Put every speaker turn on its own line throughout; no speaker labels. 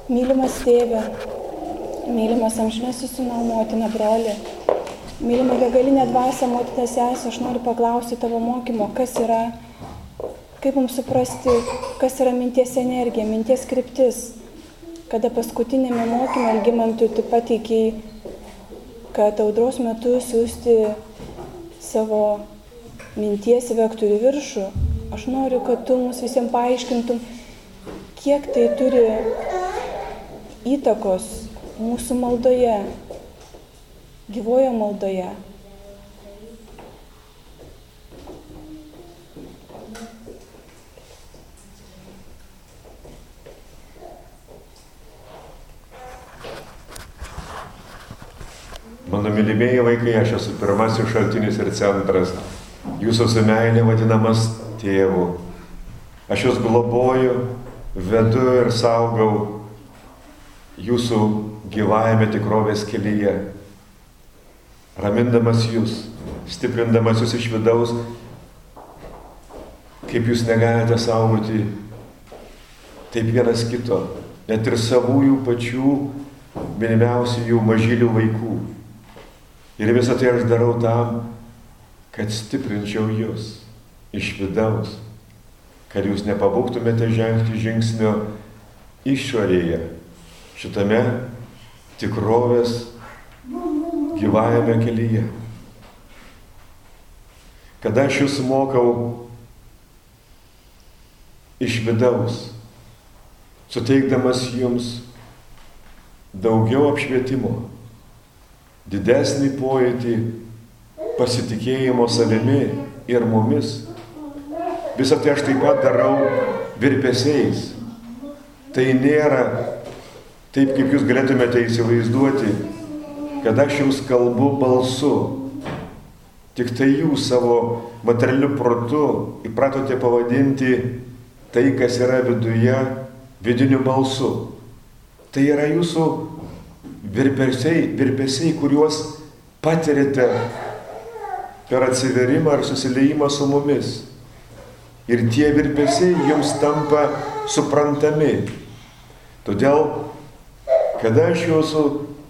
Mylimas tėve, mylimas amžinasis sūnau, motina, broli, mylima begalinė dvasia, motina, sesė, aš noriu paklausti tavo mokymo, kas yra, kaip mums suprasti, kas yra minties energija, minties kryptis. Kada paskutinėme mokyme Algimantui tu pateikei, kad audros metu siųsti savo minties vektorių viršų, aš noriu, kad tu mums visiems paaiškintum, kiek tai turi įtakos mūsų maldoje, gyvojo maldoje.
Mano mylimieji vaikai, aš esu pirmasis šaltinis ir centras. Jūsų su meilė vadinamas tėvu. Aš jūs globoju, vedu ir saugau jūsų gyvajame tikrovės kelyje. Ramindamas jūs, stiprindamas jūs iš vidaus, kaip jūs negalite saugoti taip vienas kito, net ir savųjų pačių mylimiausių jų mažylių vaikų. Ir visą tai aš darau tam, kad stiprinčiau jūs iš vidaus, kad jūs nepabūgtumėte žengti žingsnio išorėje, šitame tikrovės gyvajame kelyje. Kada aš jūs mokau iš vidaus, suteikdamas jums daugiau apšvietimo, didesnį pojūtį pasitikėjimo savimi ir mumis. Visą tai aš taip pat darau virpesiais. Tai nėra taip, kaip jūs galėtumėte įsivaizduoti, kad aš jums kalbu balsu. Tik tai jūs savo materialiu protu įpratote pavadinti tai, kas yra viduje, vidiniu balsu. Tai yra jūsų virpesiai, kuriuos patirite per atsiverimą ar susiliejimą su mumis. Ir tie virpesiai jums tampa suprantami. Todėl, kada aš jūsų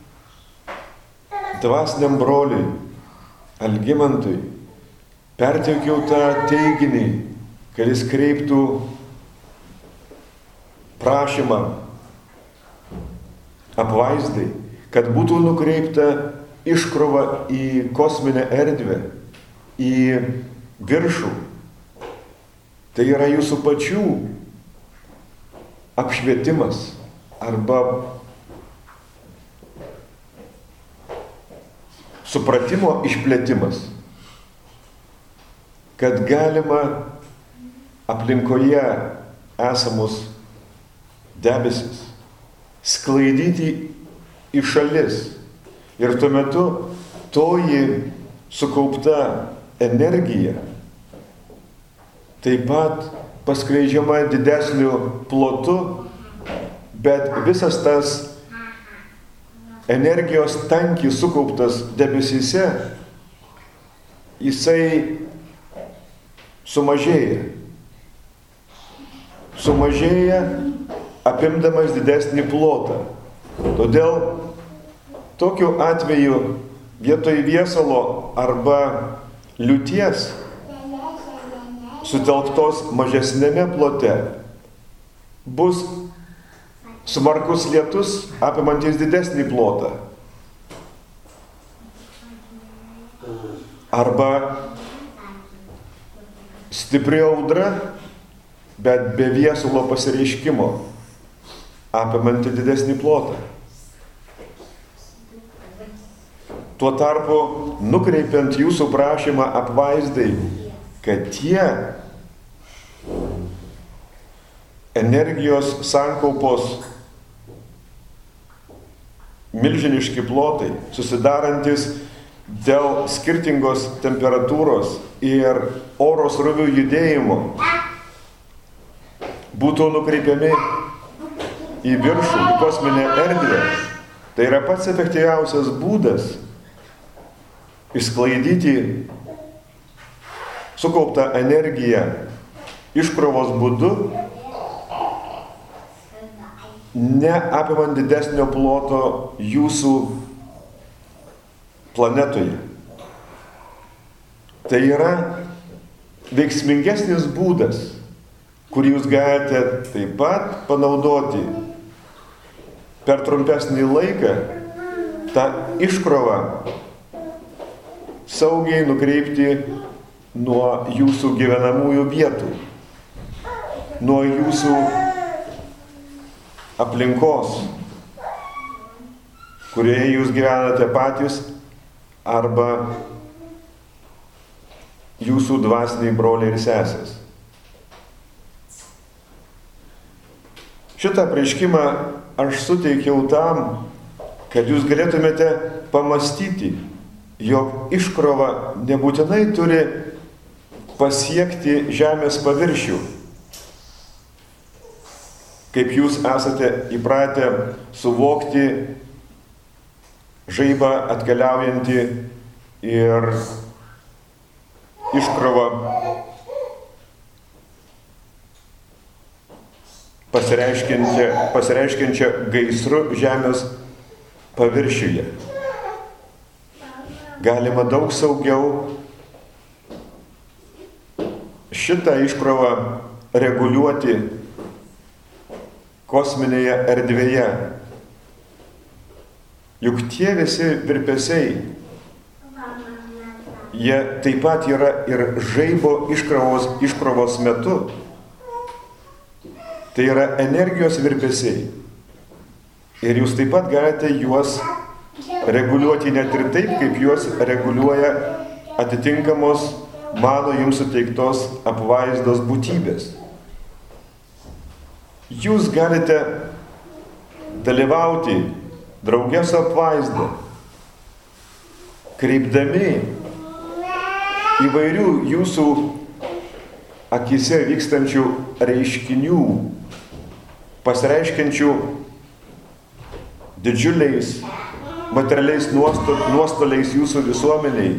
dvasiniam broliui, Algimantui, perteikiau tą teiginį, kad jis kreiptų prašymą apvaizdai, kad būtų nukreipta iškrova į kosminę erdvę, į viršų. Tai yra jūsų pačių apšvietimas arba supratimo išplėtimas, kad galima aplinkoje esamus debesis sklaidyti į šalis. Ir tuo metu toji sukaupta energija taip pat paskleidžiama didesniu plotu, bet visas tas energijos tankis sukauptas debesyse, jisai sumažėja. Sumažėja, apimdamas didesnį plotą. Todėl tokiu atveju vietoj viesalo arba liūties sutelktos mažesnėme plote bus smarkus lietus apimantis didesnį plotą. Arba stipri audra, bet be viesulo pasireiškimo, apimanti didesnį plotą. Tuo tarpu, nukreipiant jūsų prašymą apvaizdai, kad tie energijos sankaupos milžiniški plotai, susidarantis dėl skirtingos temperatūros ir oro srovių judėjimo, būtų nukreipiami į viršų, į kosminę erdvę. Tai yra pats efektyviausias būdas išsklaidyti sukauptą energiją iškrovos būdu neapimant didesnio ploto jūsų planetoje. Tai yra veiksmingesnis būdas, kurį jūs galite taip pat panaudoti per trumpesnį laiką, tą iškrovą saugiai nukreipti nuo jūsų gyvenamųjų vietų, nuo jūsų aplinkos, kurioje jūs gyvenate patys, arba jūsų dvasiniai broliai ir sesės. Šitą apreiškimą aš suteikiau tam, kad jūs galėtumėte pamastyti, jog iškrova nebūtinai turi pasiekti žemės paviršių, kaip jūs esate įpratę suvokti žaibą atkeliaujantį ir iškrovą pasireiškiančią gaisru žemės paviršiuje. Galima daug saugiau šitą iškrovą reguliuoti kosminėje erdvėje. Juk tie visi virpesiai, jie taip pat yra ir žaibo iškrovos metu. Tai yra energijos virpesiai. Ir jūs taip pat galite juos reguliuoti net ir taip, kaip juos reguliuoja atitinkamos mano jums suteiktos apvaizdos būtybės. Jūs galite dalyvauti drauge su apvaizda, kreipdami įvairių jūsų akyse vykstančių reiškinių, pasireiškiančių didžiuliais materialiais nuostoliais jūsų visuomeniai,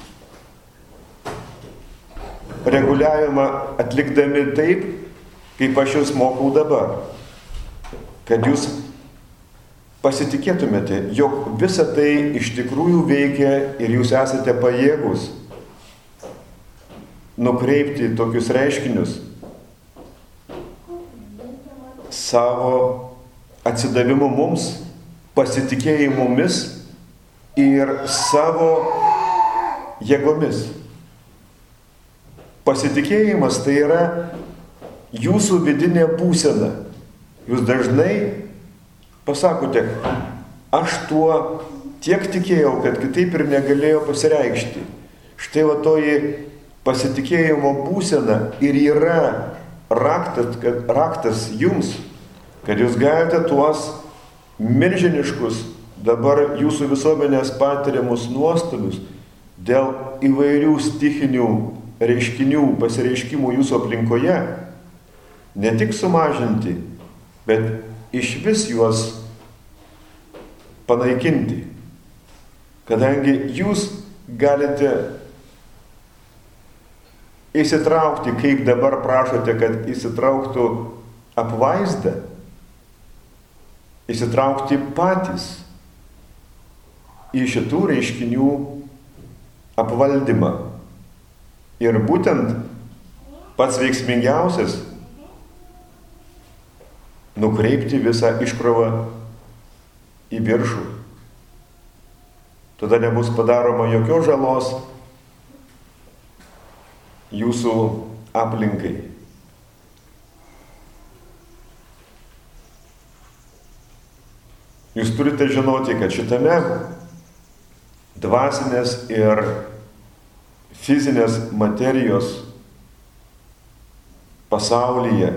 reguliavimą atlikdami taip, kaip aš jūs mokau dabar, kad jūs pasitikėtumėte, jog visa tai iš tikrųjų veikia ir jūs esate pajėgus nukreipti tokius reiškinius savo atsidavimu mums, pasitikėjimu mumis ir savo jėgomis. Pasitikėjimas tai yra jūsų vidinė būsena. Jūs dažnai pasakote, aš tuo tiek tikėjau, kad kitaip ir negalėjo pasireikšti. Štai va toji pasitikėjimo būsena ir yra raktas jums, kad jūs galite tuos milžiniškus dabar jūsų visuomenės patiriamus nuostolius dėl įvairių stichinių reiškinių, pasireiškimų jūsų aplinkoje ne tik sumažinti, bet iš vis juos panaikinti. Kadangi jūs galite įsitraukti, kaip dabar prašote, kad įsitrauktų apvaizda, įsitraukti patys į šitų reiškinių apvaldymą. Ir būtent pats veiksmingiausias nukreipti visą iškrovą į viršų. Tada nebus padaroma jokios žalos jūsų aplinkai. Jūs turite žinoti, kad šitame dvasinės ir fizinės materijos pasaulyje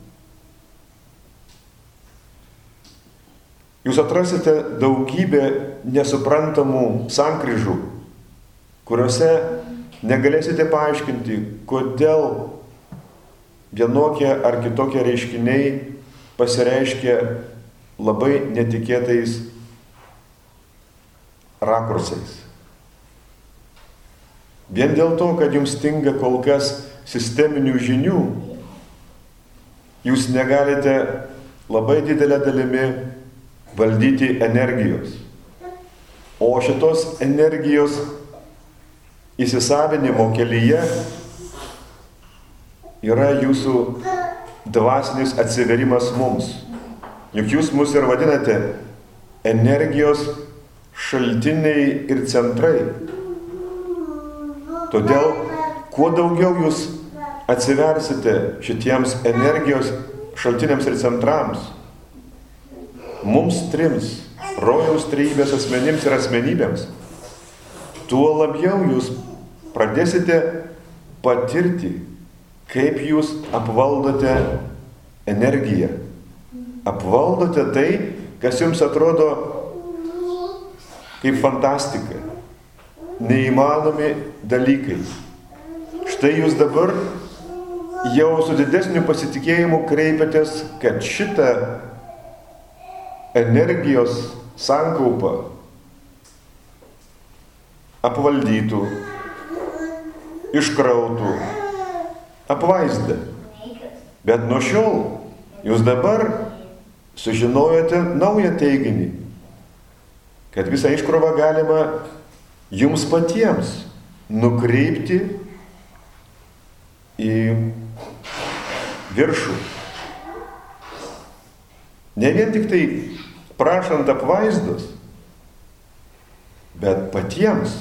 jūs atrasite daugybę nesuprantamų sankryžų, kuriuose negalėsite paaiškinti, kodėl vienokie ar kitokie reiškiniai pasireiškia labai netikėtais rakursais. Vien dėl to, kad jums stinga kol kas sisteminių žinių, jūs negalite labai didelę dalimi valdyti energijos. O šitos energijos įsisavinimo kelyje yra jūsų dvasinis atsiverimas mums. Juk jūs mus ir vadinate energijos šaltiniai ir centrai. Todėl, kuo daugiau jūs atsiversite šitiems energijos šaltiniams ir centrams, mums trims, rojaus trejybės asmenims ir asmenybėms, tuo labiau jūs pradėsite patirti, kaip jūs apvaldote energiją. Apvaldote tai, kas jums atrodo kaip fantastika, neįmanomi dalykai. Štai jūs dabar jau su didesniu pasitikėjimu kreipiatės, kad šitą energijos sankaupą apvaldytų, iškrautų, apvaizdą. Bet nuo šiol jūs dabar sužinojote naują teiginį, kad visą iškrovą galima jums patiems nukreipti į viršų. Ne vien tik tai prašant apvaizdos, bet patiems.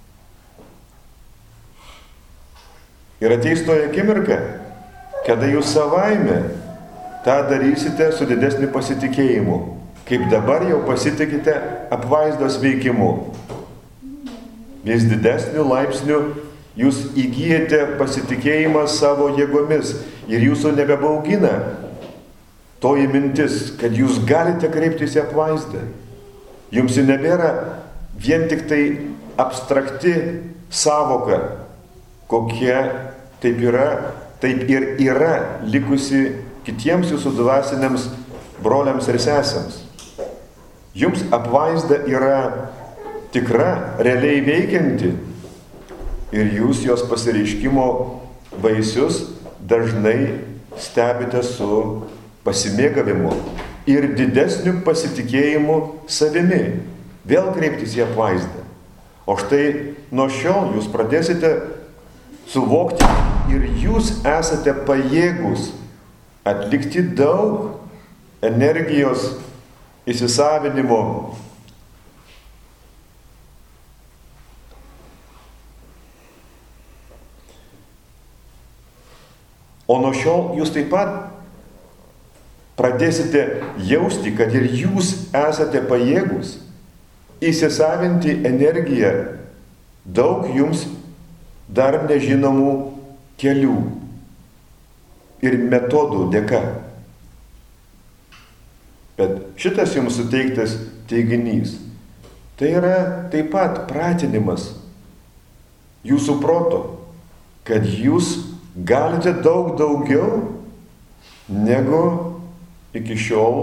Ir ateis toji akimirka, kada jūs savaime tą darysite su didesniu pasitikėjimu, kaip dabar jau pasitikite apvaizdos veikimu. Vis didesniu laipsniu jūs įgyjate pasitikėjimą savo jėgomis ir jūsų nebebaugina toji mintis, kad jūs galite kreiptis į apvaizdą. Jums ji nebėra vien tik tai abstrakti savoka, kokia taip ir yra likusi kitiems jūsų dvasiniams broliams ir sesėms. Jums apvaizda yra tikra, realiai veikianti ir jūs jos pasireiškimo vaisius dažnai stebite su pasimėgavimu ir didesniu pasitikėjimu savimi. Vėl kreiptis į apvaizdą. O štai nuo šiol jūs pradėsite suvokti ir jūs esate pajėgus atlikti daug energijos įsisavinimo o nuo šiol jūs taip pat pradėsite jausti, kad ir jūs esate pajėgus įsisavinti energiją daug jums dar nežinomų kelių ir metodų dėka. Bet šitas jums suteiktas teiginys, tai yra taip pat pratinimas jūsų proto, kad jūs galite daug daugiau negu iki šiol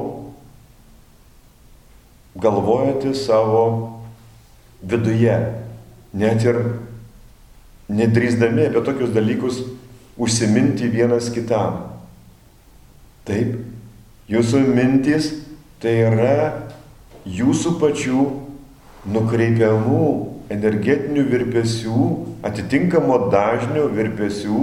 galvojate savo viduje, net ir nedrįsdami apie tokius dalykus užsiminti vienas kitam. Taip, jūsų mintys tai yra jūsų pačių nukreipiamų energetinių virpesių, atitinkamo dažnio virpesių,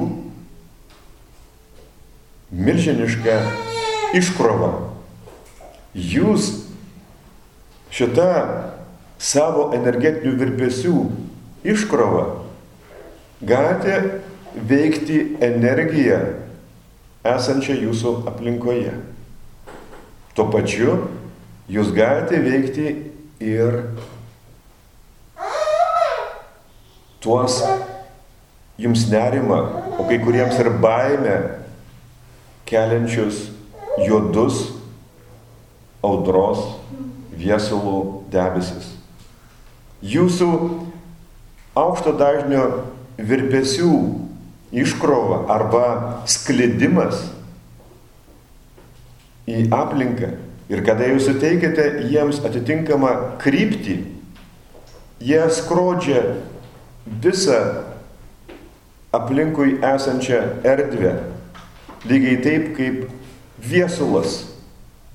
milžiniška iškrova. Jūs šitą savo energetinių virpesių iškrovą galite veikti energiją esančią jūsų aplinkoje. Tuo pačiu jūs galite veikti ir tuos jums nerimą, o kai kuriems ir baimę keliančius juodus audros viesulų debesis. Jūsų aukšto dažnio virpesių iškrova arba sklidimas į aplinką ir kada jūs suteikite jiems atitinkamą kryptį, jie skrodžia visą aplinkui esančią erdvę, lygiai taip kaip viesulas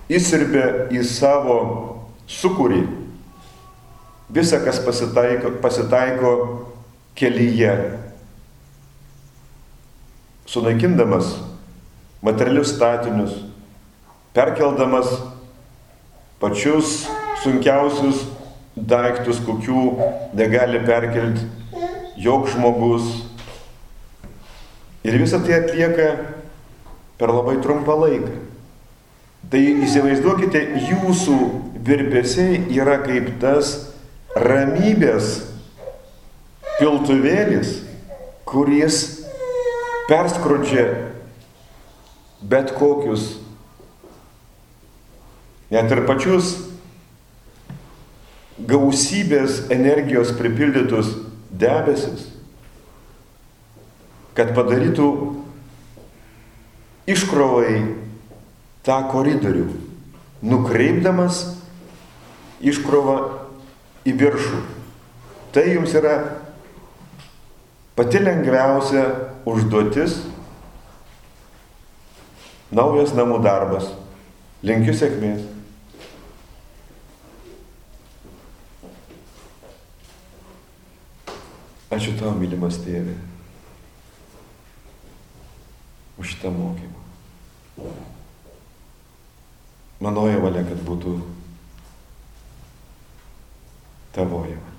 įsirbia į savo sūkurį visą, kas pasitaiko kelyje, sunaikindamas materialius statinius, perkeldamas pačius sunkiausius daiktus, kokių negali perkelti joks žmogus. Ir visą tai atlieka per labai trumpą laiką. Tai įsivaizduokite, jūsų virpesiai yra kaip tas ramybės piltuvėlis, kuris perskrudžia bet kokius, net ir pačius gausybės energijos pripildytus debesis, kad padarytų iškrovai tą koridorių, nukreipdamas iškrovą į viršų. Tai jums yra pati lengviausia užduotis, naujas namų darbas. Linkiu sėkmės. Ačiū tau, mylimas tėve, už šitą mokymą. Manoji valia, kad būtų tavoji valia.